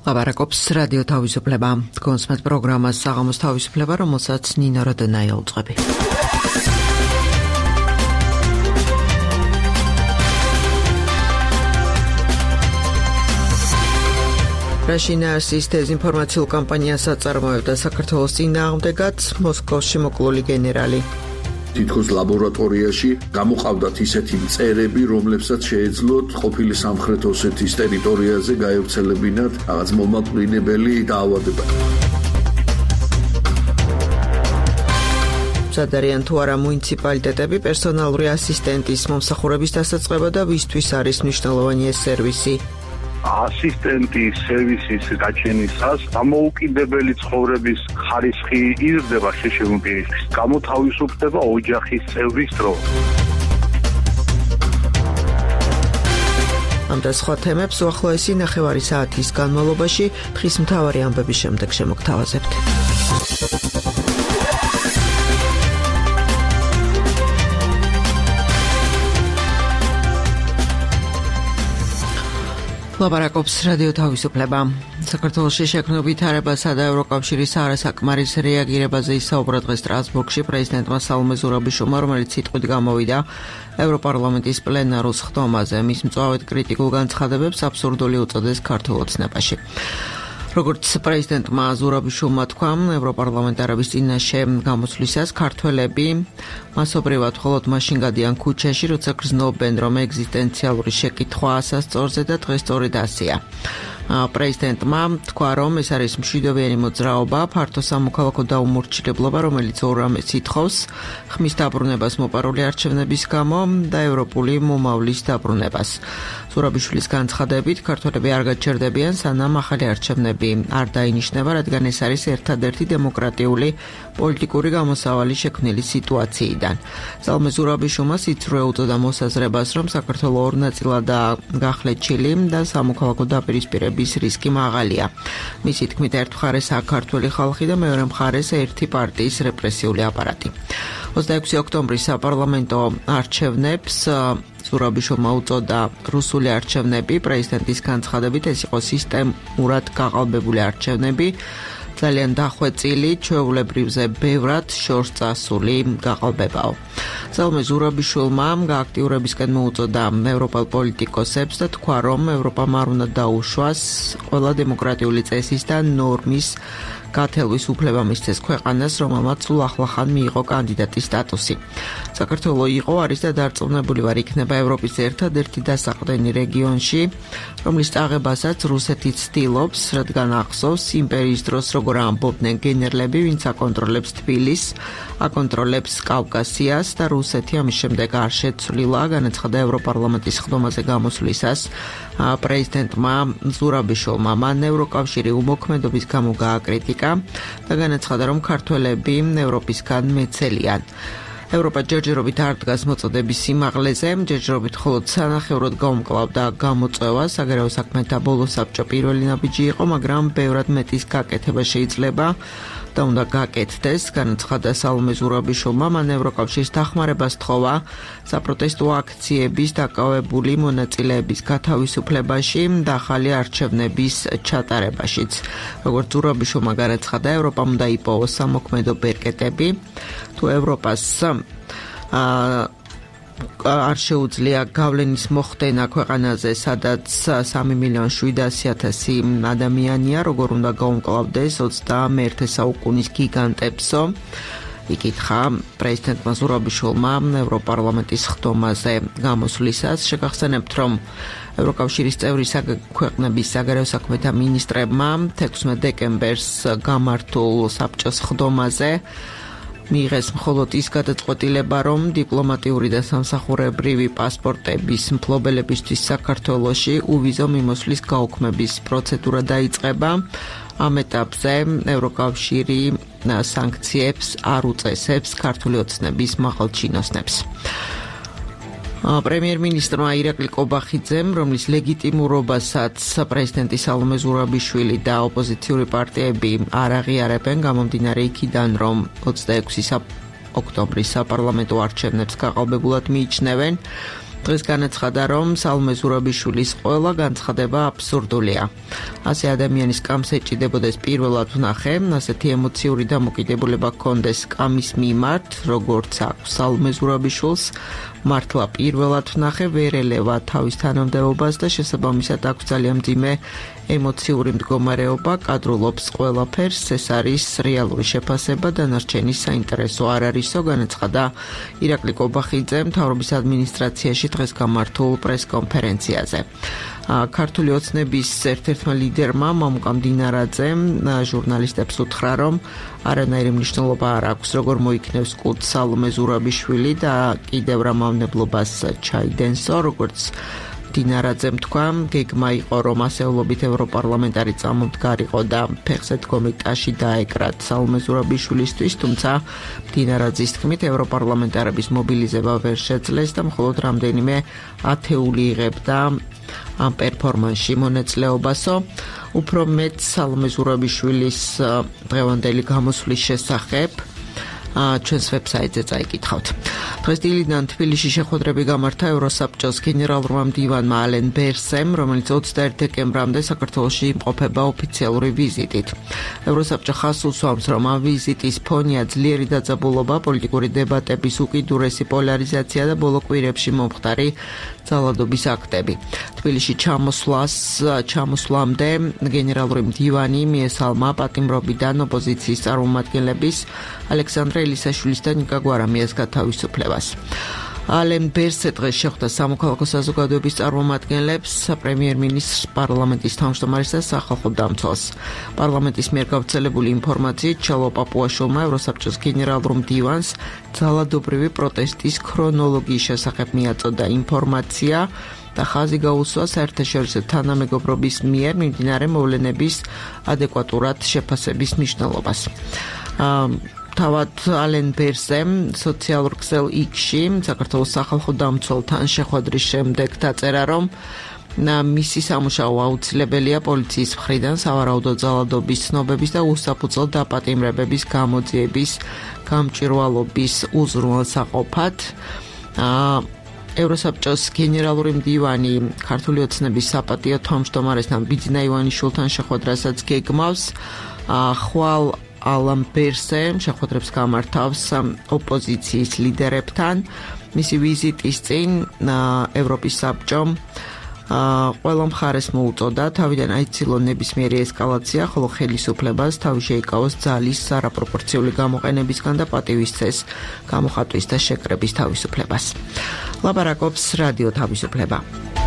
ლაპარაკობს რადიო თავისუფლება. კონსმეთ პროგრამას საღამოს თავისუფლება, რომელსაც ნინო როდენაი აუწყები. რაშინაარსის დეზინფორმაციულ კამპანიას აწარმოებდა საქართველოს წინააღმდეგად მოსკოვში მოკლული გენერალი. თითქოს ლაბორატორიაში გამოყავდათ ისეთი მწერები, რომლებსაც შეეძლოთ ყოფილი სამხრეთ ოსეთის ტერიტორიაზე გაევრცელებინათ რაღაც მომაკვდინებელი დაავადება. მზად არიან თუ არა მუნიციპალიტეტები პერსონალური ასისტენტის მომსახურების დასაწყება და ვისთვის არის მნიშვნელოვანი ეს სერვისი? ასისტენტის სერვისის გაჩენისას დამოუკიდებელი ცხოვრების ხარისხი იზრდება შეშებულ პირისთვის. გამოთავისუფლდება ოჯახის წევრის დრო. ამ და სხვა თემებს უახლოესი ნახევარი საათის განმავლობაში დღის მთავარი ამბების შემდეგ შემოგთავაზებთ. ლაპარაკობს რადიო თავისუფლება. საქართველოში შექმნილ ვითარებასა და ევროკავშირის არასაკმარის რეაგირებაზე ისაუბრა დღეს სტრასბურგში პრეზიდენტმა სალომე ზურაბიშვილმა, რომელიც სიტყვით გამოვიდა ევროპარლამენტის პლენარულ სხდომაზე. მის მწვავედ კრიტიკულ განცხადებებს აბსურდული უწოდეს ქართულ ოცნებაში. როგორც პრეზიდენტმა ზურაბიშვილმა თქვა, ევროპარლამენტარების წინაშე გამოსვლისას ქართველები მასობრივად მხოლოდ მაშინ გადიან ქუჩაში, როცა გრძნობენ, რომ ეგზისტენციალური შეკითხვა ასასწორზე და დღეს სწორედ ასეა. პრეზიდენტმა თქვა, რომ ეს არის მშვიდობიანი მოძრაობა, ფართო სამოქალაქო დაუმორჩილებლობა, რომელიც ორ რამეს ითხოვს: ხმის დაბრუნებას მოპარული არჩევნების გამო და ევროპული მომავლის დაბრუნებას. ზურაბიშვილის განცხადებით, ქართველები არ გაჩერდებიან, სანამ ახალი არჩევნები არ დაინიშნება, რადგან ეს არის ერთადერთი დემოკრატიული პოლიტიკური გამოსავალი შექმნილი სიტუაციიდან. სალომე ზურაბიშვილმა სიცრუე უწოდა მოსაზრებას, რომ საქართველო ორ ნაწილადაა გახლეჩილი და სამოქალაქო დაპირისპირების რისკი მაღალია. მისი თქმით, ერთ მხარეს საქართველოს ხალხი და მეორე მხარეს ერთი პარტიის რეპრესიული აპარატი. 26 ოქტომბრის საპარლამენტო არჩევნებს ზურაბიშვილმა უწოდა რუსული არჩევნები. პრეზიდენტის განცხადებით, ეს იყო სისტემურად გაყალბებული არჩევნები, ძალიან დახვეწილი, ჩვეულებრივზე ბევრად შორს წასული გაყალბებაო. სალომე ზურაბიშვილმა გააქტიურებისკენ მოუწოდა ევროპელ პოლიტიკოსებს და თქვა, რომ ევროპამ არ უნდა დაუშვას ყველა დემოკრატიული წესის და ნორმის გათელვის უფლება მისცეს ქვეყანას, რომელმაც სულ ახლახან მიიღო კანდიდატის სტატუსი. საქართველო იყო, არის და დარწმუნებული ვარ, იქნება ევროპის ერთადერთი დასაყრდენი რეგიონში, რომლის წაღებასაც რუსეთი ცდილობს, რადგან ახსოვს იმპერიის დროს როგორ ამბობდნენ გენერლები, ვინც აკონტროლებს თბილისს, აკონტროლებს კავკასიას და რუსეთი ამის შემდეგ არ შეცვლილა, განაცხადა ევროპარლამენტის სხდომაზე გამოსვლისას პრეზიდენტმა ზურაბიშვილმა. მან ევროკავშირი უმოქმედობის გამო გააკრიტიკა და განაცხადა, რომ ქართველები ევროპისგან მეცელიან. ევროპა ჯერჯერობით არ დგას მოწოდების სიმაღლეზე, ჯერჯერობით მხოლოდ სანახევროდ გაუმკლავდა გამოწვევა. საგარეო საქმეთა ბოლო საბჭო პირველი ნაბიჯი იყო, მაგრამ ბევრად მეტის გაკეთება შეიძლება და უნდა გაკეთდეს, განაცხადა სალომე ზურაბიშვილმა. მან ევროკავშირის დახმარებას თხოვა საპროტესტო აქციების დაკავებული მონაწილეების გათავისუფლებაში და ახალი არჩევნების ჩატარებაშიც. როგორც ზურაბიშვილმა განაცხადა, ევროპამ უნდა იპოვოს სამოქმედო ბერკეტები, თუ ევროპას არ შეუძლია გავლენის მოხდენა ქვეყანაზე, სადაც 3,700,000 ადამიანია, როგორ უნდა გაუმკლავდეს 21 საუკუნის გიგანტებსო. იკითხა პრეზიდენტმა ზურაბიშვილმა ევროპარლამენტის სხდომაზე გამოსვლისას. შეგახსენებთ, რომ ევროკავშირის წევრი ქვეყნების საგარეო საქმეთა მინისტრებმა 16 დეკემბერს გამართულ საბჭოს სხდომაზე მიიღეს მხოლოდ ის გადაწყვეტილება, რომ დიპლომატიური და სამსახურებრივი პასპორტების მფლობელებისთვის საქართველოში უვიზო მიმოსვლის გაუქმების პროცედურა დაიწყება. ამ ეტაპზე ევროკავშირი სანქციებს არ უწესებს ქართული ოცნების მაღალჩინოსნებს. პრემიერ-მინისტრმა ირაკლი კობახიძემ, რომლის ლეგიტიმურობასაც პრეზიდენტი სალომე ზურაბიშვილი და ოპოზიციური პარტიები არ აღიარებენ, გამომდინარე იქიდან, რომ 26 ოქტომბრის საპარლამენტო არჩევნებს გაყალბებულად მიიჩნევენ დღეს განაცხადა, რომ სალომე ზურაბიშვილის ყველა განცხადება აბსურდულია. ასე ადამიანის კამს ეჭიდებოდეს პირველად ვნახე, ასეთი ემოციური დამოკიდებულება ჰქონდეს კამის მიმართ, როგორც აქვს სალომე ზურაბიშვილს, მართლა პირველად ვნახე, ვერ ელევა თავის თანამდებობას და შესაბამისად აქვს ძალიან მძიმე ემოციური მდგომარეობა, კადრულობს ყველაფერს, ეს არის რეალური შეფასება, დანარჩენი საინტერესო არ არისო, განაცხადა ირაკლი კობახიძე მთავრობის ადმინისტრაციაში დღეს გამართულ პრესკონფერენციაზე. ქართული ოცნების ერთ-ერთმა ლიდერმა მამუკამ დინარაძემ ჟურნალისტებს უთხრა, რომ არანაირი მნიშვნელობა არ აქვს, როგორ მოიქნევს კუდს სალომე ზურაბიშვილი და კიდევ რა მავნებლობას ჩაიდენსო, როგორც დინარაძემ თქვა, გეგმა იყო, რომ ასეულობით ევროპარლამენტარი წამომდგარიყო და ფეხზე დგომი ტაში დაეკრათ სალომე ზურაბიშვილისთვის, თუმცა დინარაძის თქმით, ევროპარლამენტარების მობილიზება ვერ შეძლეს და მხოლოდ რამდენიმე ათეული იღებდა ამ პერფორმანსში მონაწილეობასო. უფრო მეტ სალომე ზურაბიშვილის დღევანდელი გამოსვლის შესახებ ჩვენს ვებსაიტზე წაიკითხავთ. დღეს დილიდან თბილისში შეხვედრები გამართა ევროსაბჭოს გენერალურმა მდივანმა ალენ ბერსემ, რომელიც 21 დეკემბრამდე საქართველოში იმყოფება ოფიციალური ვიზიტით. ევროსაბჭო ხაზს უსვამს, რომ ამ ვიზიტის ფონია ძლიერი დაძაბულობა, პოლიტიკური დებატების უკიდურესი პოლარიზაცია და ბოლო კვირებში მომხდარი ძალადობის აქტები. თბილისში ჩამოსვლამდე გენერალური მდივანი მიესალმა პატიმრობიდან ოპოზიციის წარმომადგენლების ალექსანდრე ელისაშვილის და ნიკა გვარამიას გათავისუფლებას. ალენ ბერსე დღეს შეხვდა სამოქალაქო საზოგადოების წარმომადგენლებს, პრემიერ-მინისტრს, პარლამენტის თავმჯდომარეს და სახალხო დამცველს. პარლამენტის მიერ გავრცელებული ინფორმაციით ჩალო პაპუაშვილმა ევროსაბჭოს გენერალურ მდივანს ძალადობრივი პროტესტის ქრონოლოგიის შესახებ მიაწოდა ინფორმაცია და ხაზი გაუსვა საერთაშორისო თანამეგობრობის მიერ მიმდინარე მოვლენების ადეკვატურად შეფასების მნიშვნელობას. თავად ალენ ბერსემ სოციალურ ქსელ X-ში საქართველოს სახალხო დამცველთან შეხვედრის შემდეგ დაწერა, რომ მისი სამუშაო აუცილებელია პოლიციის მხრიდან სავარაუდო ძალადობის ცნობების და უსაფუძვლო დაპატიმრებების გამოძიების გამჭვირვალობის უზრუნველსაყოფად. ევროსაბჭოს გენერალური მდივანი ქართული ოცნების საპატიო თავმჯდომარესთან ბიძინა ივანიშვილთან შეხვედრასაც გეგმავს. ხვალ ალენ ბერსემ შეხვედრებს გამართავს ოპოზიციის ლიდერებთან. მისი ვიზიტის წინ ევროპის საბჭომ ყველა მხარეს მოუწოდა თავიდან აიცილონ ნებისმიერი ესკალაცია, ხოლო ხელისუფლებას თავი შეიკავოს ძალის არაპროპორციული გამოყენებისგან და პატივისცეს გამოხატვის და შეკრების თავისუფლებას. ლაპარაკობს რადიო თავისუფლება.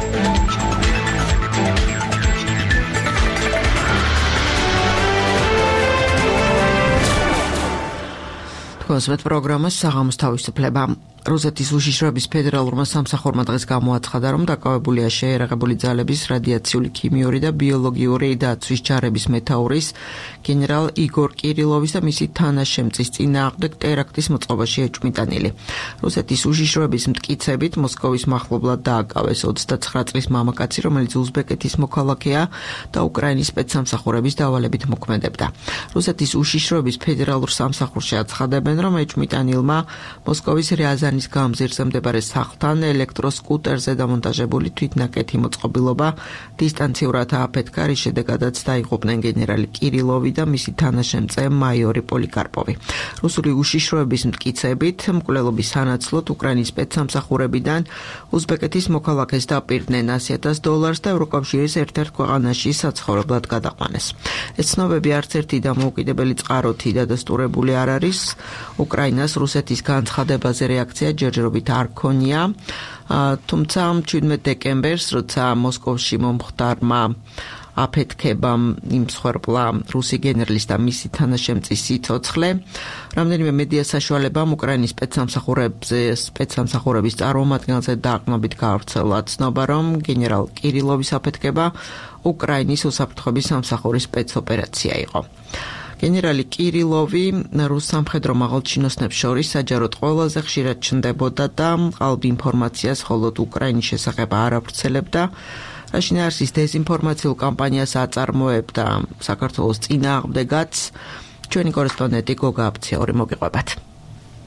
კონსვეთ პროგრამას საღამოს თავისუფლება. რუსეთის უშიშროების ფედერალურმა სამსახურმა დღეს გამოაცხადა, რომ დაკავებულია შეერაღებული ძალების რადიაციული, ქიმიური და ბიოლოგიური დაცვის ჯარების მეთაურის გენერალ იგორ კირილოვის და მისი თანაშემწის წინააღმდეგ ტერაქტის მოწყობაში ეჭვმიტანილი. რუსეთის უშიშროების მტკიცებით მოსკოვის მახლობლად დააკავეს 29 წლის მამაკაცი, რომელიც უზბეკეთის მოქალაქეა და უკრაინის სპეცსამსახურების დავალებით მოქმედებდა. რუსეთის უშიშროების ფედერალურ სამსახურში აცხადებენ, რომ ეჭვმიტანილმა მოსკოვის რიაზანის გამზირზე მდებარე სახლთან ელექტროსკუტერზე დამონტაჟებული თვითნაკეთი მოწყობილობა დისტანციურად ააფეთქა, რის შედეგადაც დაიღუპნენ გენერალი კირილოვი და მისი თანაშემწე მაიორი პოლიკარპოვი. რუსული უშიშროების მტკიცებით მკვლელობის სანაცვლოდ უკრაინის სპეცსამსახურებიდან უზბეკეთის მოქალაქეს დაპირდნენ $100,000 და ევროკავშირის ერთ-ერთ ქვეყანაში საცხოვრებლად გადაყვანეს. ეს ცნობები არც ერთი დამოუკიდებელი წყაროთი დადასტურებული არ არის. უკრაინას რუსეთის განცხადებაზე რეაქცია ჯერჯერობით არ ქონია, თუმცა 17 დეკემბერს, როცა მოსკოვში მომხდარმა აფეთქებამ იმსხვერპლა რუსი გენერლის და მისი თანაშემწის სიცოცხლე, რამდენიმე მედია საშუალებამ უკრაინის სპეცსამსახურების წარმომადგენელზე დაყრდნობით გავრცელა ცნობა, რომ გენერალ კირილოვის აფეთქება უკრაინის უსაფრთხოების სამსახურის სპეცოპერაცია იყო. გენერალი კირილოვი რუს სამხედრო მაღალჩინოსნებს შორის საჯაროდ ყველაზე ხშირად ჩნდებოდა და ყალბ ინფორმაციას მხოლოდ უკრაინის შესახებ არ ავრცელებდა, რაშინ არსის დეზინფორმაციულ კამპანიას აწარმოებდა საქართველოს წინააღმდეგაც. ჩვენი კორესპონდენტი გოგა აფციური მოგიყვებათ.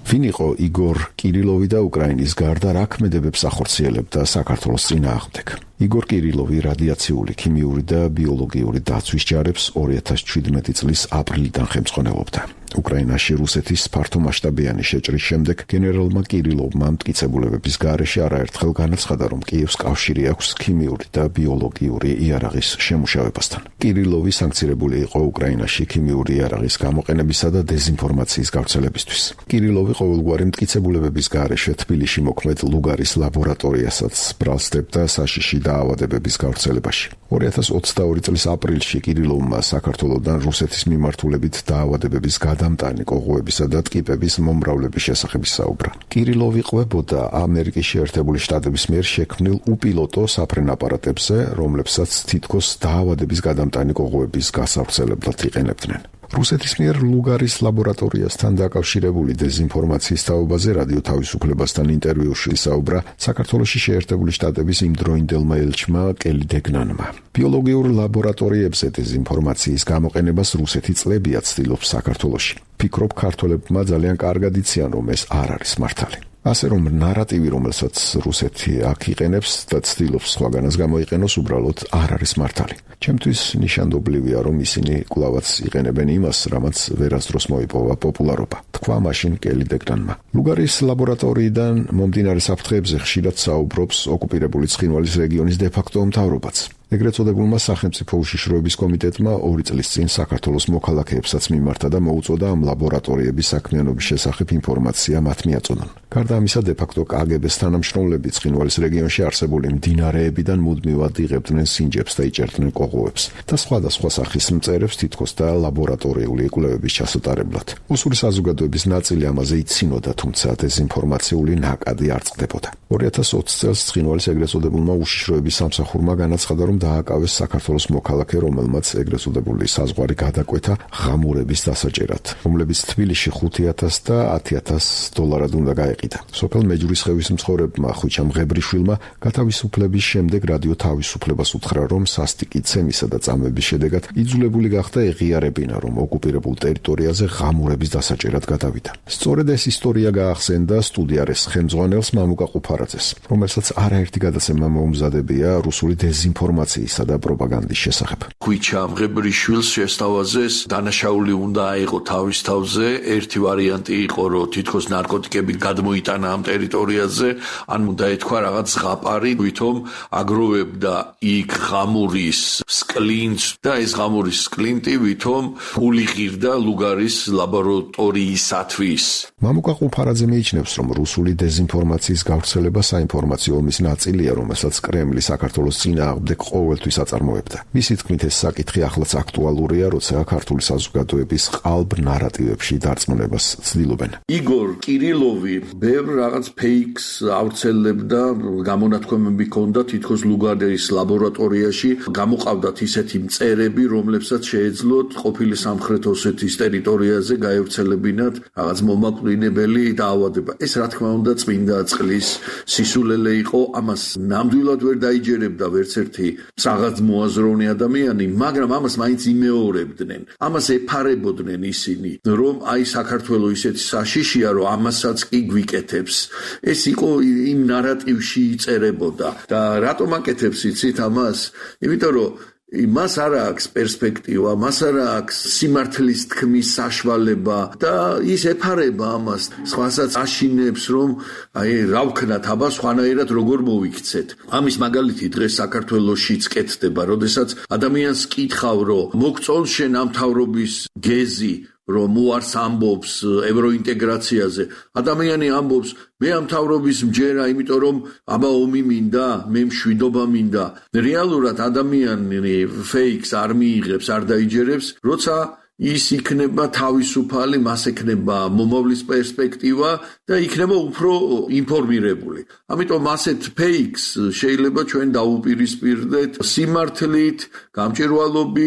ვინ იყო იგორ კირილოვი და უკრაინის გარდა რა ქმედებებს ახორციელებდა საქართველოს წინააღმდეგ? იგორ კირილოვი რადიაციული, ქიმიური და ბიოლოგიური დაცვის ჯარებს 2017 წლის აპრილიდან ხელმძღვანელობდა. უკრაინაში რუსეთის ფართომასშტაბიანი შეჭრის შემდეგ გენერალმა კირილოვმა მტკიცებულებების გარეშე არაერთხელ განაცხადა, რომ კიევს კავშირი აქვს ქიმიური და ბიოლოგიური იარაღის შემუშავებასთან. კირილოვი სანქცირებული იყო უკრაინაში ქიმიური იარაღის გამოყენებისა და დეზინფორმაციის გავრცელებისთვის. კირილოვი ყოველგვარი მტკიცებულებების გარეშე თბილისში მოქმედ ლუგარის ლაბორატორიასაც ბრალსდებდა საშიში დაავადებების გავრცელებაში. 2022 წლის აპრილში კირილოვმა საქართველოსთან რუსეთის მიმართულებით დაავადებების გადამტანი კოღოებისა და ტკიპების მომრავლების შესახებ ისაუბრა. კირილოვი ყვებოდა ამერიკის შეერთებული შტატების მიერ შექმნილ უპილოტო საფრენ აპარატებზე, რომლებსაც თითქოს დაავადების გადამტანი კოღოების გასავრცელებლად იყენებდნენ. რუსეთის მიერ ლუგარის ლაბორატორიასთან დაკავშირებული დეზინფორმაციის თაობაზე რადიო თავისუფლებასთან ინტერვიუში ისაუბრა საქართველოში შეერთებული შტატების იმდროინდელმა ელჩმა კელი დეგნანმა. ბიოლოგიურ ლაბორატორიებზე დეზინფორმაციის გამოყენებას რუსეთი წლებია ცდილობს საქართველოში. ფიქრობ ქართველებმა ძალიან კარგად იციან, რომ ეს არ არის მართალი. ასე რომ ნარატივი, რომელსაც რუსეთი აქ იყენებს და ცდილობს სხვაგანაც გამოიყენოს, უბრალოდ არ არის მართალი. ჩემთვის ნიშანდობლივია, რომ ისინი კვლავაც იყენებენ იმას, რამაც ვერასდროს მოიპოვა პოპულარობა. თქვა მაშინ კელი დეგნანმა. ლუგარის ლაბორატორიიდან მომდინარე საფრთხეებზე ხშირად საუბრობს ოკუპირებული ცხინვალის რეგიონის დე-ფაქტო მთავრობაც. ეგრეთ წოდებულმა სახელმწიფო უშიშროების კომიტეტმა 2 წლის წინ საქართველოს მოქალაქეებსაც მიმართა და მოუწოდა ამ ლაბორატორიების საქმიანობის შესახებ ინფორმაცია მათ მიაწოდონ. გარდა ამისა, დე-ფაქტო კგბ-ს თანამშრომლები ცხინვალის რეგიონში არსებული მდინარეებიდან მუდმივად იღებდნენ სინჯებს და იჭერდნენ კოღოებს და სხვადასხვა სახის მწერებს თითქოს და ლაბორატორიული კვლევების ჩასატარებლად. ოსური საზოგადოების ნაწილი ამაზე იცინოდა, თუმცა დეზინფორმაციული ნაკადი არ წყდებოდა. 2020 წელს ცხინვალის ეგრეთ წოდებულმა უშიშროების სამსახურმა განაცხადა, რომ დააკავეს საქართველოს მოქალაქე, რომელმაც ეგრეთ წოდებული საზღვარი გადაკვეთა ღამურების დასაჭერად, რომლებიც თბილისში 5,000 და 10,000 დოლარად უნდა გაეყიდა. სოფელ მეჯვრისხევის მცხოვრებმა ხვიჩა მღებრიშვილმა გათავისუფლების შემდეგ რადიო თავისუფლებას უთხრა, რომ სასტიკი ცემისა და წამების შედეგად იძულებული გახდა ეღიარებინა, რომ ოკუპირებულ ტერიტორიაზე ღამურების დასაჭერად გადავიდა. სწორედ ეს ისტორია გაახსენდა სტუდიარეს ხელმძღვანელს მამუკა ყუფარაძეს, რომელსაც არაერთი გადაცემა მოუმზადებია რუსული დეზინფორმაციისა და პროპაგანდის შესახებ. ხვიჩა მღებრიშვილს შესთავაზეს დანაშაული უნდა აიღო თავის თავზე. ერთი ვარიანტი იყო, რომ თითქოს ნარკოტიკები გადმოიტანა ამ ტერიტორიაზე, ან უნდა ეთქვა რაღაც ზღაპარი, ვითომ აგროვებდა იქ ღამურის სკლინტს და ეს ღამურის სკლინტი ვითომ ფული ღირდა ლუგარის ლაბორატორიისათვის. მამუკა ყუფარაძე მიიჩნევს, რომ რუსული დეზინფორმაციის გავრცელება საინფორმაციო ომის ნაწილია, რომელსაც კრემლი საქართველოს წინააღმდეგ ყოველთვის აწარმოებდა. მისი თქმით, ეს საკითხი ახლაც აქტუალურია, როცა ქართული საზოგადოების ყალბ ნარატივებში დარწმუნებას ცდილობენ. იგორ კირილოვი ბევრ რაღაც ფეიქს ავრცელებდა, გამონათქვამები ჰქონდა თითქოს ლუგარის ლაბორატორიაში გამოყავდათ ისეთი მწერები, რომლებსაც შეეძლოთ ყოფილი სამხრეთ ოსეთის ტერიტორიაზე გაევრცელებინათ რაღაც მომაკვდინებელი დაავადება. ეს რა თქმა უნდა წმინდა წყლის სისულელე იყო, ამას ნამდვილად ვერ დაიჯერებდა ვერც ერთი რაღაც მოაზროვნე ადამიანი, მაგრამ ამას მაინც იმეორებდნენ. ამას ეფარებოდნენ ისინი, რომ აი საქართველო ისეთი საშიშია, რომ ამასაც კი გვიკეთებს. ეს იყო იმ ნარატივში იწერებოდა და რატომ აკეთებს იცით ამას? იმიტომ რომ მას არ აქვს პერსპექტივა, მას არ აქვს სიმართლის თქმის საშუალება და ის ეფარება ამას, სხვასაც აშინებს, რომ აი რა ვქნათ აბა სხვანაირად როგორ მოვიქცეთ. ამის მაგალითი დღეს საქართველოშიც კეთდება, როდესაც ადამიანს კითხავ, რომ მოგწონს შენ ამ მთავრობის გეზი, რომ უარს ამბობს ევროინტეგრაციაზე. ადამიანი ამბობს, მე ამ მთავრობის მჯერა, იმიტომ რომ აბა ომი მინდა, მე მშვიდობა მინდა. რეალურად ადამიანი ფეიქს არ მიიღებს, არ დაიჯერებს, როცა ის იქნება თავისუფალი, მას ექნება მომავლის პერსპექტივა და იქნება უფრო ინფორმირებული. ამიტომ ასეთ ფეიქს შეიძლება ჩვენ დაუპირისპირდეთ სიმართლით, გამჭვირვალობით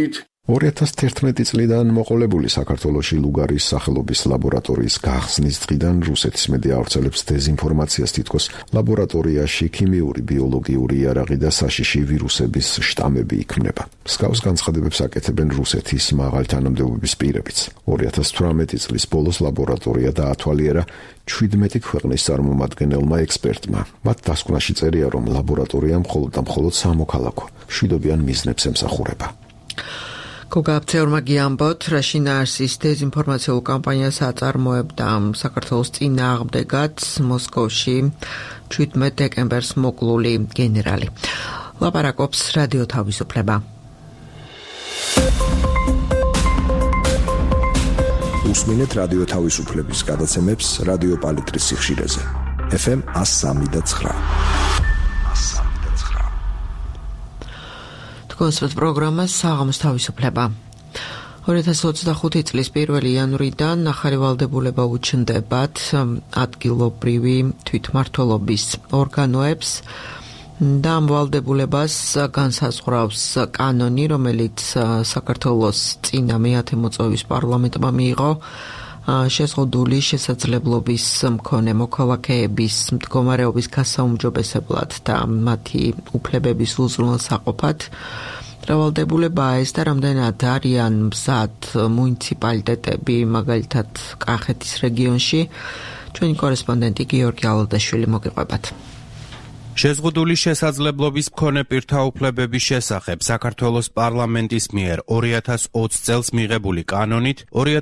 2011 წლიდან მოყოლებული საქართველოში ლუგარის სახელობის ლაბორატორიის გახსნის დღიდან რუსეთის მედია ავრცელებს დეზინფორმაციას, თითქოს ლაბორატორიაში ქიმიური, ბიოლოგიური იარაღი და საშიში ვირუსების შტამები იქმნება. მსგავს განცხადებებს აკეთებენ რუსეთის მაღალი თანამდებობის პირებიც. 2018 წლის ბოლოს ლაბორატორია დაათვალიერა 17 ქვეყნის წარმომადგენელმა ექსპერტმა. მათ დასკვნაში წერია, რომ ლაბორატორია მხოლოდ და მხოლოდ სამოქალაქო მშვიდობიან მიზნებს ემსახურება. გოგაბცეურმა გიამბოთ, რაშინ არსის დეზინფორმაციულ კამპანიას აწარმოებდა საქართველოს წინააღმდეგად მოსკოვში 17 დეკემბერს მოკლული გენერალი. ლაპარაკობს რადიო თავისუფლება. უსმინეთ რადიო თავისუფლების გადაცემებს რადიო პალიტრის სიხშირეზე. FM 103.9. კონსერტ პროგრამა საღამოს თავისუფლება. 2025 წლის 1 იანვრიდან ახალი ვალდებულება უჩნდებათ ადგილობრივი თვითმმართველობის ორგანოებს და ამ ვალდებულებას განსაზღვრავს კანონი, რომელიც საქართველოს წინა მე-10 მოწვევის პარლამენტმა მიიღო შეზღუდული შესაძლებლობის მქონე მოქალაქეების მდგომარეობის გასაუმჯობესებლად და მათი უფლებების უზრუნველსაყოფად. ვალდებულებაა ეს და რამდენად არიან მზად მუნიციპალიტეტები, მაგალითად კახეთის რეგიონში. ჩვენი კორესპონდენტი გიორგი ალადაშვილი მოგიყვებათ. შეზღუდული შესაძლებლობის მქონე პირთა უფლებების შესახებ საქართველოს პარლამენტის მიერ 2020 წელს მიღებული კანონით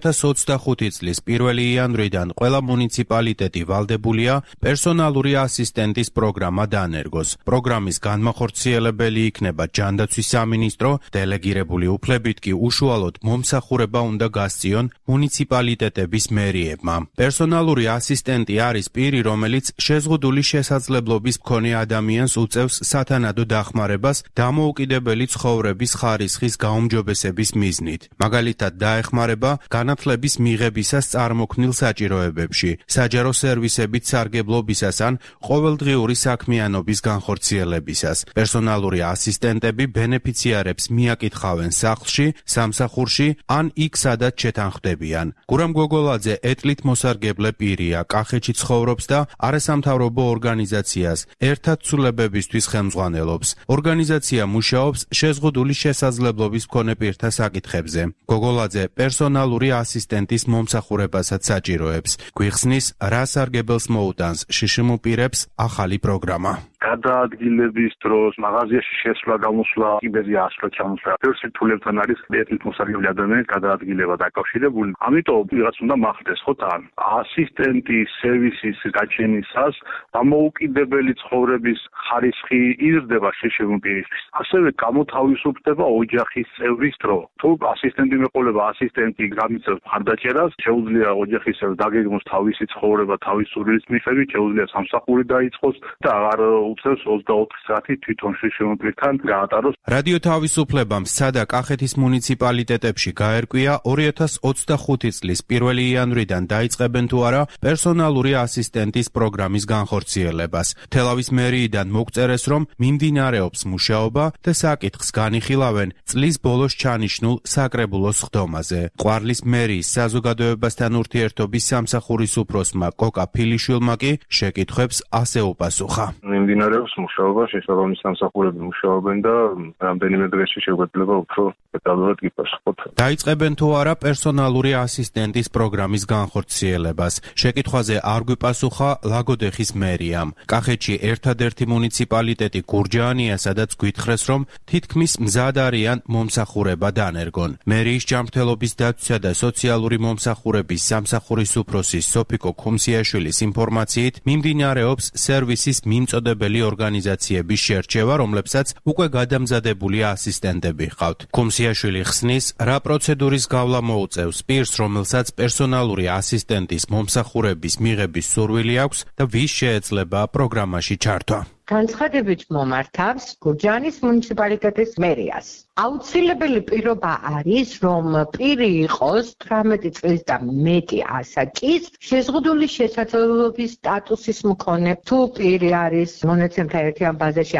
2025 წლის 1 იანვრიდან ყველა მუნიციპალიტეტი ვალდებულია პერსონალური ასისტენტის პროგრამა დაანერგოს. პროგრამის განმახორციელებელი იქნება ჯანდაცვის სამინისტრო, დელეგირებული უფლებით კი უშუალოდ მომსახურება უნდა გასწიონ მუნიციპალიტეტების მერიებმა. პერსონალური ასისტენტი არის პირი, რომელიც შეზღუდული შესაძლებლობის მქონე ადამიანს უწევს სათანადო დახმარებას დამოუკიდებელი ცხოვრების ხარისხის გაუმჯობესების მიზნით. მაგალითად, დაეხმარება განათლების მიღებისას წარმოქმნილ საჭიროებებში, საჯარო სერვისებით სარგებლობისას ან ყოველდღიური საქმიანობის განხორციელებისას. პერსონალური ასისტენტები ბენეფიციარებს მიაკითხავენ სახლში, სამსახურში ან იქ, სადაც შეთანხმდებიან. გურამ გოგოლაძე ეტლით მოსარგებლე პირია, კახეთში ცხოვრობს და არასამთავრობო ორგანიზაციას ერთად ცვლილებებისთვის ხელმძღვანელობს. ორგანიზაცია მუშაობს შეზღუდული შესაძლებლობის მქონე პირთა საკითხებზე. გოგოლაძე პერსონალური ასისტენტის მომსახურებასაც საჭიროებს. გვიხსნის, რა სარგებელს მოუტანს შშმ პირებს ახალი პროგრამა. გადაადგილების დროს მაღაზიაში შესვლა, გამოსვლა, კიბეზე ასვლა, ჩამოსვლა. ბევრ სირთულეებთან არის ეტლით მოსარგებლე ადამიანის გადაადგილება დაკავშირებული. ამიტომ ვიღაც უნდა მახდეს, ხო თან. ასისტენტის სერვისის გაჩენისას დამოუკიდებელი ცხოვრების ხარისხი იზრდება შშმ პირისთვის. ასევე გამოთავისუფლდება ოჯახის წევრის დრო. თუ ასისტენტი მეყოლება, ასისტენტი გამიწევს მხარდაჭერას, შეუძლია ოჯახის წევრს დაგეგმოს თავისი ცხოვრება, თავისი სურვილის მიხედვით, შეუძლია სამსახური დაიწყოს და აღარ უწევს 24 საათი თვითონ შშმ პირთან გაატაროს. რადიო თავისუფლებამ სადა კახეთის მუნიციპალიტეტებში გაერკვია 2025 წლის 1 იანვრიდან დაიწყებენ თუ არა პერსონალური ასისტენტის პროგრამის განხორციელებას. თელავის მერიიდან მოგწერეს, რომ მიმდინარეობს მუშაობა და საკითხს განიხილავენ წლის ბოლოს ჩანიშნულ საკრებულოს ხდომაზე. ყვარლის მერიის საზოგადოებასთან ურთიერთობის სამსახურის უფროსმა კოკა ფილიშვილმა კი შეკითხვებს ასე უპასუხა. მიმდინარეობს მუშაობა, შესაბამის სამსახურები მუშაობენ და რამდენიმე დღეში შეგვეძლება უფრო დეტალურად გიპასუხოთ. დაიწყებენ თუ არა პერსონალური ასისტენტის პროგრამის განხორციელებას. შეკითხვაზე არ გვიპასუხა ლაგოდეხის მერიამ. კახეთში ერთადერთი მუნიციპალიტეტი გურჯაანია, სადაც გვითხრეს, რომ თითქმის მზად არიან მომსახურება დაანერგონ. მერიის ჯანმრთელობის დაცვისა და სოციალური მომსახურების სამსახურის უფროსის სოფიკო ქუმსიაშვილის ინფორმაციით მიმდინარეობს სერვისის მიმწოდებელი ორგანიზაციების შერჩევა, რომლებსაც უკვე გადამზადებული ასისტენტები ჰყავთ. ქუმსიაშვილი ხსნის, რა პროცედურის გავლა მოუწევს პირს, რომელსაც პერსონალური ასისტენტის მომსახურების მიღების სურვილი აქვს და ვის შეეძლება პროგრამაში ჩართვა. განცხადებით მომართავს გურჯაანის მუნიციპალიტეტის მერიას. აუცილებელი პირობა არის, რომ პირი იყოს 18 წლის და მეტი ასაკის შეზღუდული შესაძლებლობის სტატუსის მქონე. თუ პირი არის მონაცემთა ერთიან ბაზაში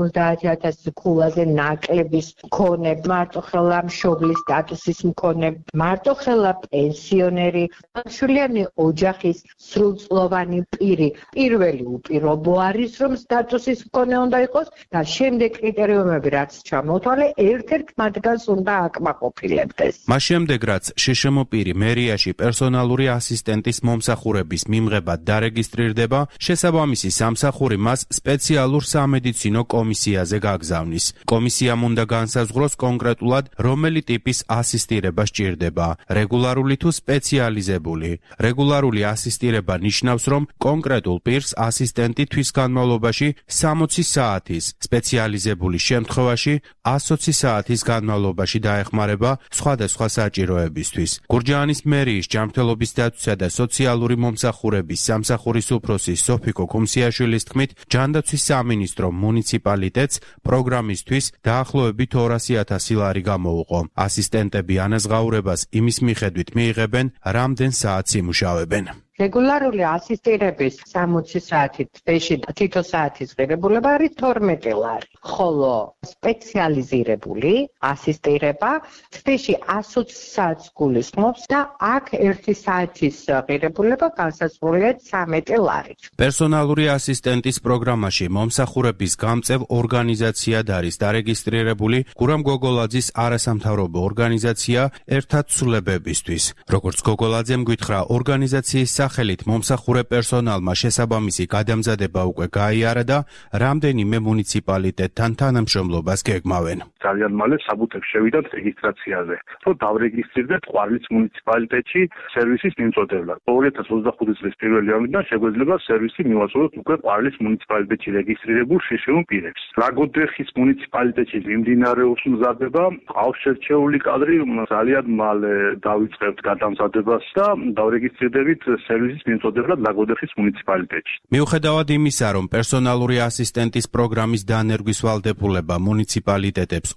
150,000 ქულაზე ნაკლების მქონე, მარტოხელა მშობლის სტატუსის მქონე, მარტოხელა პენსიონერი, მშვიდიანი ოჯახის სრულწლოვანი პირი. პირველი უპირობო არის, რომ სტატუსის მქონე უნდა იყოს და შემდეგ კრიტერიუმები რაც ჩამოთვალე ერთ-ერთ მათგანს უნდა აკმაყოფილებდეს. მას შემდეგ რაც შშმ პირი მერიაში პერსონალური ასისტენტის მომსახურების მიღებად დარეგისტრირდება, შესაბამისი სამსახური მას სპეციალურ სამედიცინო კომისიაზე გაგზავნის. კომისიამ უნდა განსაზღვროს კონკრეტულად, რომელი ტიპის ასისტირება სჭირდება, რეგულარული თუ სპეციალიზებული. რეგულარული ასისტირება ნიშნავს, რომ კონკრეტულ პირს ასისტენტი თვის განმავლობაში 60 საათის, სპეციალიზებული შემთხვევაში 120 საათის განმავლობაში დაეხმარება სხვადასხვა საჭიროებისთვის. გურჯაანის მერიის ჯანმრთელობის დაცვისა და სოციალური მომსახურების სამსახურის უფროსი სოფიკო ქუმსიაშვილის თქმით, ჯანდაცვის სამინისტრო მუნიციპალიტეტს პროგრამისთვის დაახლოებით 200,000 ლარი გამოუყო. ასისტენტები ანაზღაურებას იმის მიხედვით მიიღებენ, რამდენ საათს იმუშავებენ. რეგულარული ასისტირების 60 საათით თვეში თითო საათის ღირებულება არის 12 ლარი, ხოლო სპეციალიზირებული ასისტირება თვეში 120 საათს გულისხმობს და აქ 1 საათის ღირებულება განსაზღვრულია 13 ლარით. პერსონალური ასისტენტის პროგრამაში მომსახურების გამწევ ორგანიზაციად არის დარეგისტრირებული გურამ გოგოლაძის არასამთავრობო ორგანიზაცია ერთად ცვლილებებისთვის. როგორც გოგოლაძემ გითხრა, ორგანიზაციის სახელით მომსახურე პერსონალმა შესაბამისი გადამზადება უკვე გაიარა და რამდენიმე მუნიციპალიტეტთან თანამშრომლობას გეგმავენ. ძალიან მალე საბუთებს შევიდათ რეგისტრაციაზე, რომ დავრეგისტრირდეთ ყვარლის მუნიციპალიტეტში სერვისის მიმწოდებლად. 2025 წლის 1 ივნისიდან შეგვეძლება სერვისი მივაწოდოთ უკვე ყვარლის მუნიციპალიტეტში რეგისტრირებულ შშმ პირებს. ლაგოდეხის მუნიციპალიტეტში მიმდინარეობს მზადება, ყავს შერჩეული კადრი, ძალიან მალე დავიწყებთ გადამზადებას და დავრეგისტრირდებით სერვისის მიმწოდებლად ლაგოდეხის მუნიციპალიტეტში. მიუხედავად იმისა, რომ პერსონალური ასისტენტის პროგრამის დანერგვის ვალდებულება მუნიციპალიტეტებს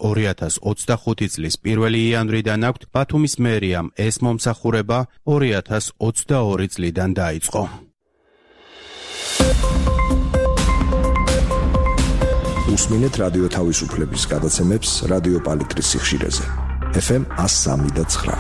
2025 წლის 1 იანვრიდან აქვთ, ბათუმის მერიამ ეს მომსახურება 2022 წლიდან დაიწყო. უსმინეთ რადიო თავისუფლების გადაცემებს რადიო პალიტრის სიხშირეზე. FM 103.9.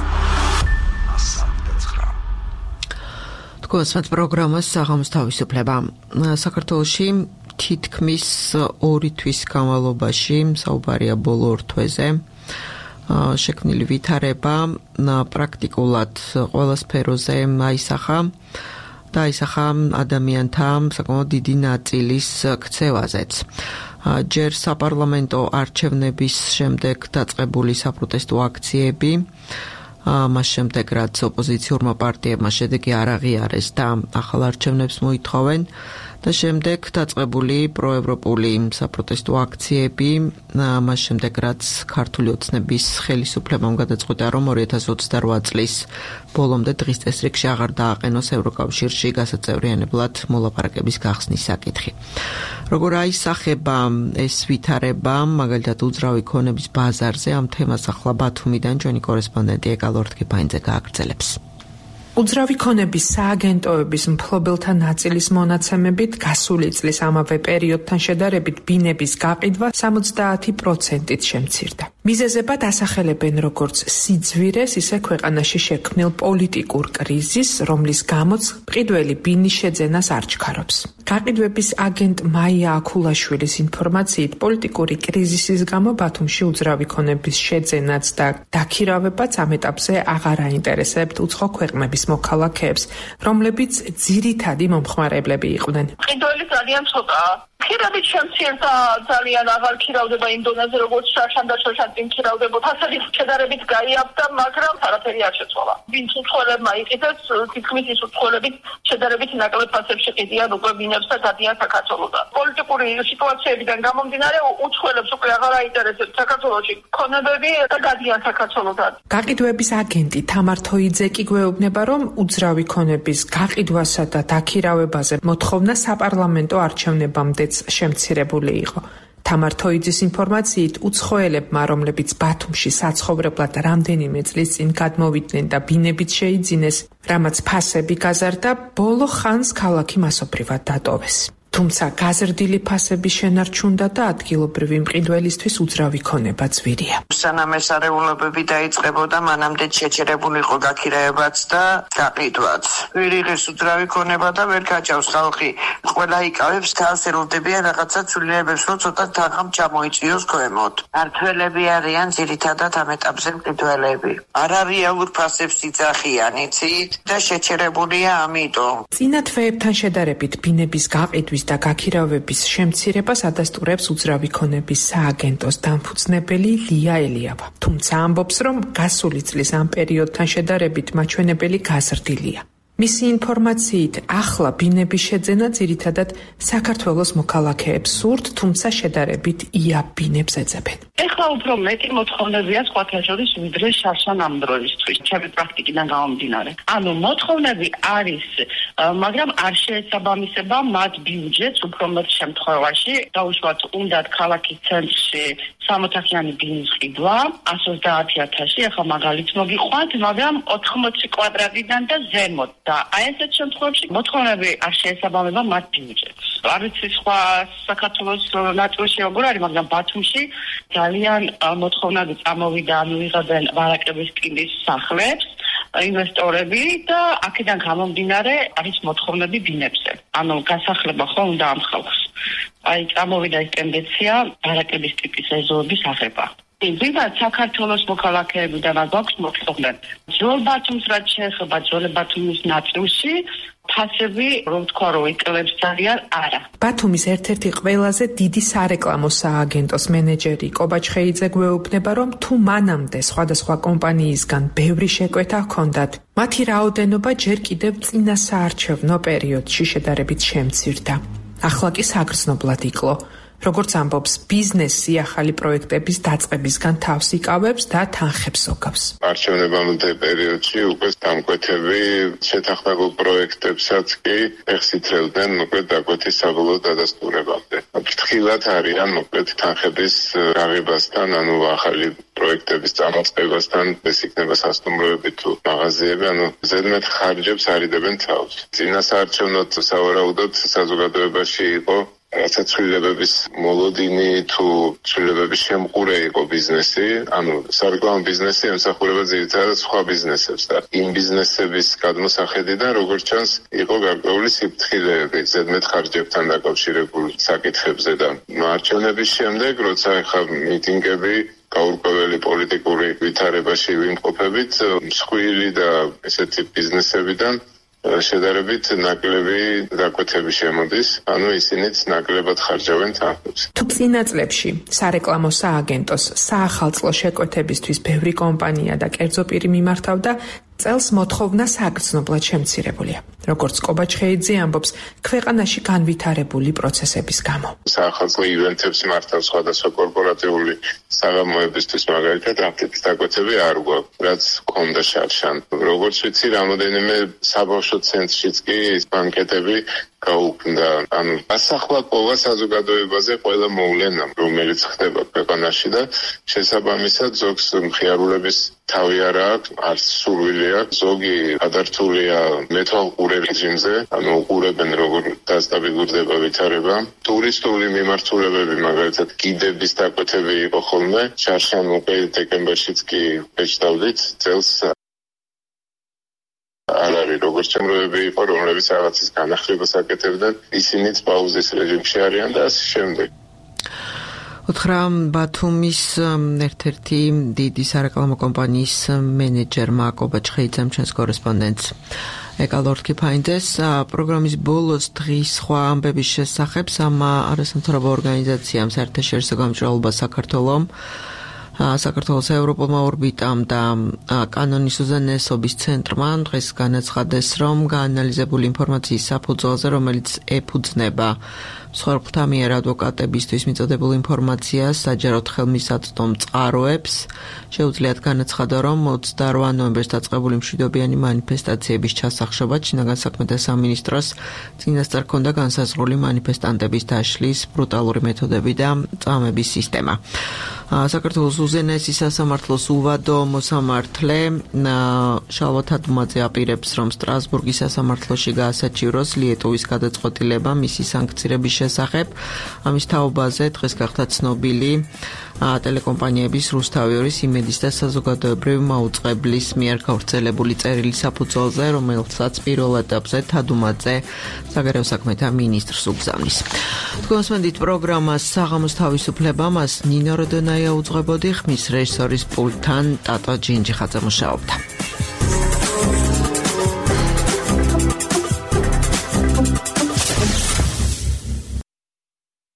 გასვათ პროგრამას საღამოს თავისუფლება. საქართველოში თითქმის 2 თვის განმავლობაში საუბარია ბოლო 2 თვეზე შექმნილი ვითარება პრაქტიკულად ყველა სფეროზე დაისახა ადამიანთა საკმაოდ დიდი ნაწილის ქცევაზეც. ჯერ საპარლამენტო არჩევნების შემდეგ დაწყებული საპროტესტო აქციები, მას შემდეგ რაც ოპოზიციურმა პარტიებმა შედეგი არ აღიარეს და ახალ არჩევნებს მოითხოვენ და შემდეგ დაწყებული პროევროპული საპროტესტო აქციები, მას შემდეგ რაც ქართული ოცნების ხელისუფლებამ გადაწყვიტა, რომ 2028 წლის ბოლომდე დღის წესრიგში აღარ დააყენოს ევროკავშირში გასაწევრიანებლად მოლაპარაკების გახსნის საკითხი. როგორ აისახება ეს ვითარება, მაგალითად უძრავი ქონების ბაზარზე, ამ თემას ახლა ბათუმიდან ჩვენი კორესპონდენტი ეკალორთქიფაინძე გააგრძელებს. უძრავი ქონების სააგენტოების მფლობელთა ნაწილის მონაცემებით გასული წლის ამავე პერიოდთან შედარებით ბინების გაყიდვა 70%-ით შემცირდა. მიზეზებად ასახელებენ როგორც სიძვირეს, ისე ქვეყანაში შექმნილ პოლიტიკურ კრიზისს, რომლის გამოც მყიდველი ბინის შეძენას არ ჩქარობს. გაყიდვების აგენტ მაია აქულაშვილის ინფორმაციით, პოლიტიკური კრიზისის გამო ბათუმში უძრავი ქონების შეძენაც და დაქირავებაც ამ ეტაპზე აღარ აინტერესებთ უცხო ქვეყნების მოქალაქეებს, რომლებიც ძირითადი მომხმარებლები იყვნენ. მყიდველი ძალიან ცოტაა. ქირებით შემცირდა, ძალიან აღარ ქირავდება იმ დონეზე, როგორც შარშან და შარშან წინ ქირავდებოდა. ასეთ შედარებით გაიაფდა, მაგრამ არაფერი არ შეცვალა. ვინც უცხოელებმა იყიდეს, თითქმის ის უცხოელები შედარებით ნაკლებ ფასებში ყიდიან უკვე ბინებს და დადიან საქართველოდან. პოლიტიკური ამავე სიტუაციებიდან გამომდინარე უცხოელებს უკვე აღარ აინტერესებს საქართველოში ქონებები და გადიან საქართველოდან. გაყიდვების აგენტი თამარ თოიძე კი გვეუბნება, რომ უძრავი ქონების გაყიდვასა და დაქირავებაზე მოთხოვნა საპარლამენტო არჩევნებამდეც შემცირებული იყო. თამარ თოიძის ინფორმაციით, უცხოელებმა, რომლებიც ბათუმში საცხოვრებლად რამდენიმე წლის წინ გადმოვიდნენ და ბინებით შეიძინეს, რამაც ფასები გაზარდა, ბოლო ხანს ქალაქი მასობრივად დატოვეს. თუმცა გაზრდილი ფასების შენარჩუნდა და ადგილობრივი მყიდველისთვის უძრავი ქონება ძვირია. სანამ ეს არეულობები დაიწყებოდა, მანამდე შეჩერებული იყო გაქირაებაც და გაყიდვაც. ვერ იღეს უძრავი ქონება და ვერ გაჭავს ხალხი. ყველა იკავებს თავს, ელოდებიან რაღაცა ცვლილებებს, რომ ცოტა თანხამ ჩამოიწვიოს ქვემოთ. მართველები არიან ძირითადად ამ ეტაპზე მყიდველები. არარეალურ ფასებს იძახიან, იცით, და შეჩერებულია ამიტომ. წინა თვეებთან შედარებით ბინების გაყიდვის და გაქირავების შემცირებას ადასტურებს უძრავი ქონების სააგენტოს დამფუძნებელი ლია ელიავა. თუმცა ამბობს, რომ გასული წლის ამ პერიოდთან შედარებით მაჩვენებელი გაზრდილია. მისი ინფორმაციით, ახლა ბინების შეძენა ძირითადად საქართველოს მოქალაქეებს სურთ, თუმცა შედარებით იაფ ბინებს ეძებენ. ეხლა უფრო მეტი მოთხოვნებია სხვათა შორის ვიდრე შარშან ამ დროისთვის, ჩემი პრაქტიკიდან გამომდინარე. ანუ მოთხოვნები არის, მაგრამ არ შეესაბამისება მათ ბიუჯეტს უფრო მეტ შემთხვევაში. დაუშვათ, უნდათ ქალაქის ცენტრში 60-იანი ბინის ყიდვა, 130.000, ახლა მაგალითს მოგიყვანთ, მაგრამ 80 კვადრატიდან და ზემოთ. და აი ესეთ შემთხვევაში მოთხოვნები არ შეესაბამება მათ ბიუჯეტს. არ ვიცი სხვა საქართველოს ნაწილში როგორ არის, მაგრამ ბათუმში ძალიან მოთხოვნები წამოვიდა, მივიღებენ ვარაკების კინდის სახლებს ინვესტორები და აქედან გამომდინარე არის მოთხოვნები ბინებზე. ანუ გასახლება ხო უნდა ამ ხალხს. აი წამოვიდა ეს ტენდენცია ვარაკების ტიპის ეზოების აღება. ვიღაც საქართველოს მოქალაქეებიდან გვაქვს მოთხოვნები. ძველ ბათუმს რაც შეეხება ძველ ბათუმის ნაწილში ფასები, რომ თქვა, რომ იკლებს ძალიან არა. ბათუმის ერთ-ერთი ყველაზე დიდი სარეკლამო სააგენტოს მენეჯერი კობაჩ ხეიძე გვეუბნება, რომ თუ მანამდე სხვადასხვა კომპანიისგან ბევრი შეკვეთა ჰქონდათ, მათი რაოდენობა ჯერ კიდევ წინა საარჩევნო პერიოდში შედარებით შემცირდა. ახლა კი საგრძნობლად იკლო. როგორც ამბობს, ბიზნესი ახალი პროექტების დაწყებისგან თავს იკავებს და თანხებს ოგავს. არჩევნებამდე პერიოდში უკვე დამკვეთები შეთანხმებულ პროექტებსაც კი ეხს ითრევდნენ მოკლედ დაკვეთის საბოლოო დადასტურებამდე. ფრთხილად არიან მოკლედ თანხების გაღებასთან, ანუ ახალი პროექტების წამოწყებასთან, ეს იქნება სასტუმროები თუ მაღაზიები, ანუ ზედმეტ ხარჯებს არიდებენ თავს. წინა საარჩევნოდ სავარაუდოდ საზოგადოებაში იყო რაცა ცვლილებების მოლოდინი თუ ცვლილებების შემყურე იყო ბიზნესი, ანუ სარეკლამო ბიზნესი ემსახურება ძირითადად სხვა ბიზნესებს და იმ ბიზნესების გადმოსახედიდან, როგორც ჩანს, იყო გარკვეული სიფრთხილეები ზედმეტ ხარჯებთან დაკავშირებული საკითხებზე და არჩევნების შემდეგ, როცა ახლა მიტინგები გაურკვეველი პოლიტიკური ვითარებაში ვიმყოფებით, მსხვილი და ესეთი ბიზნესებიდან შედარებით ნაკლები დაკვეთები შემოდის, ანუ ისინიც ნაკლებად ხარჯავენ თანხებს. თუ წინა წლებში სარეკლამო სააგენტოს საახალწლო შეკვეთებისთვის ბევრი კომპანია და კერძო პირი მიმართავდა, წელს მოთხოვნა საგრძნობლად შემცირებულია. როგორც კობაჩ ხეიძე ამბობს, ქვეყანაში განვითარებული პროცესების გამო. საახალწლო ივენთებს მართავს სხვადასხვა კორპორატიული საღამოებისთვის, მაგალითად, ამ ტიპის დაკვეთები არ გვაქვს, რაც ჰქონდა შარშან. როგორც ვიცი, რამოდენიმე საბავშვო ცენტრშიც კი ბანკეტები გაუქმდა. ანუ ასახლაკობა საზოგადოებაზე ყველა მოვლენა, რომელიც ხდება ქვეყანაში და შესაბამისად ზოგს მხიარულების თავი არ აქვს, არც სურვილი აქვს, ზოგი ადართულია მეთვალყურე რეჟიმზე, ანუ უყურებენ როგორ დასტაბილურდება ვითარება. ტურისტული მიმართულებები, მაგალითად, გიდების დაკვეთები იყო ხოლმე, შარშან უკვე დეკემბერშიც კი ეჩდავდით წელს არ არის, როგორც შემროები იყო, რომლებიც რაღაცის განახლებას აკეთებდნენ, ისინიც პაუზის რეჟიმში არიან და ასე შემდეგ. უთხრა ბათუმის ერთ-ერთი დიდი სარეკლამო კომპანიის მენეჯერმა კობაჩ ხეიძემ ჩვენს კორესპონდენტს. ეკალორდ კიფაინდეს პროგრამის ბოლოს დღის სხვა ამბების შესახებ არასამთავრობო ორგანიზაციამ საერთაშორისო გამჭვირვალობა საქართველოს ევროპულმა ორბიტამ და კანონის უზენაესობის ცენტრმა დღეს განაცხადეს, რომ გაანალიზებული ინფორმაციის საფუძველზე, რომელიც ეფუძნება მსხვერპლთა მიერ ადვოკატებისთვის მიწოდებულ ინფორმაციას საჯაროდ ხელმისაწვდომ წყაროებს შეუძლიათ განაცხადა, რომ 28 ნოემბერს დაწყებული მშვიდობიანი მანიფესტაციების ჩასახშობა შინაგან საქმეთა სამინისტროს წინასწარ ჰქონდა განსაზღვრული მანიფესტანტების დაშლის ბრუტალური მეთოდები და წამების სისტემა. საქართველოს უზენაესი სასამართლოს უვადო მოსამართლე შალვა თადუმაძე აპირებს, რომ სტრასბურგის სასამართლოში გაასაჩივროს ლიეტოვის გადაწყვეტილება მისი სანქცირების შესახებ. ამის თაობაზე დღეს გახდა ცნობილი ტელეკომპანიების რუსთავი-2 იმედის და საზოგადოებრივი მაუწყებლის მიერ გავრცელებული წერილი საფუძველზე, რომელსაც პირველ ეტაპზე თადუმაძე საგარეო საქმეთა მინისტრს უგზავნის. თქვენს მენდით პროგრამას საღამოს თავისუფლება, მას ნინო როდონაია უძღვებოდი, ხმის რეჟისორის პულტთან ტატო ჯინჯიხაძე მუშაობდა.